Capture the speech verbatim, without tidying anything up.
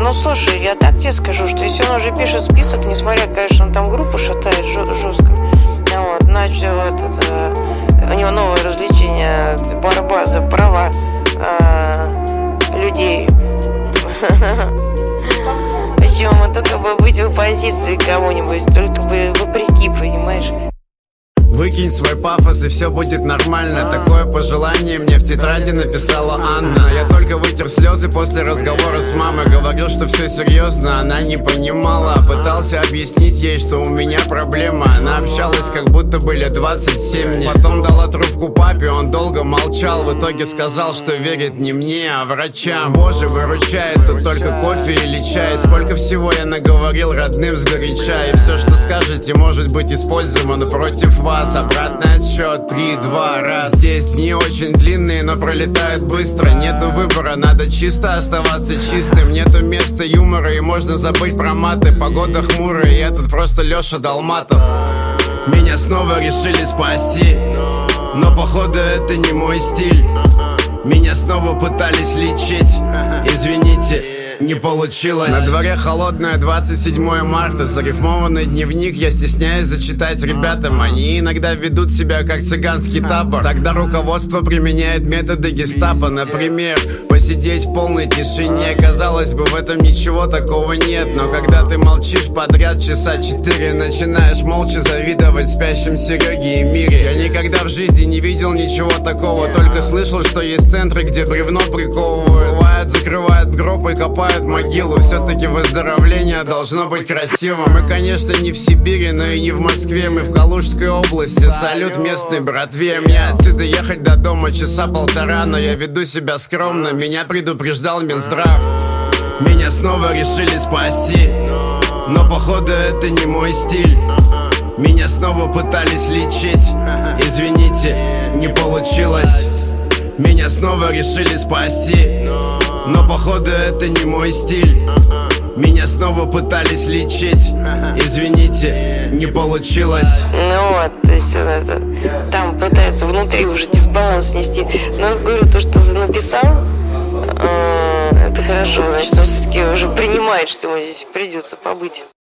Ну, слушай, я так тебе скажу, что если он уже пишет список, несмотря, конечно, он там группу шатает жестко, вот, начал этот, э, у него новое развлечение, борьба за права э, людей. Почему мы только бы быть в оппозиции кому-нибудь, только бы вопреки, понимаешь? Выкинь свой пафос и все будет нормально. Такое пожелание мне в тетради написала Анна. Я только вытер слезы после разговора с мамой. Говорил, что все серьезно, она не понимала. Пытался объяснить ей, что у меня проблема. Она общалась, как будто были двадцать семь. Потом дала трубку папе, он долго молчал. В итоге сказал, что верит не мне, а врачам. Боже, выручает тут только кофе или чай. Сколько всего я наговорил родным сгоряча. И все, что скажете, может быть использовано против вас. Обратный отсчет, три, два, раз. Здесь дни очень длинные, но пролетают быстро. Нету выбора, надо чисто оставаться чистым. Нету места юмора и можно забыть про маты. Погода хмурая, я тут просто Леша Долматов. Меня снова решили спасти, но походу это не мой стиль. Меня снова пытались лечить, извините, не получилось. На дворе холодное двадцать седьмое марта. Зарифмованный дневник я стесняюсь зачитать ребятам. Они иногда ведут себя как цыганский табор. Тогда руководство применяет методы гестапо. Например, посидеть в полной тишине. Казалось бы, в этом ничего такого нет. Но когда ты молчишь подряд часа четыре, начинаешь молча завидовать спящим Сереге и Мире. Я никогда в жизни не видел ничего такого. Только слышал, что есть центры, где бревно приковывают. Бывает, закрывают гроб и копают могилу. Все-таки выздоровление должно быть красивым. И, конечно, не в Сибири, но и не в Москве. Мы в Калужской области. Салют местной братве. Мне отсюда ехать до дома часа полтора, но я веду себя скромно. Меня предупреждал Минздрав. Меня снова решили спасти, но походу это не мой стиль. Меня снова пытались лечить, извините, не получилось. Меня снова решили спасти, но походу это не мой стиль. Меня снова пытались лечить, извините, не получилось. Ну вот, то есть он это, там пытается внутри уже дисбаланс нести. Но я говорю, то, что написал, э, это хорошо, значит, он все-таки уже принимает, что ему здесь придется побыть.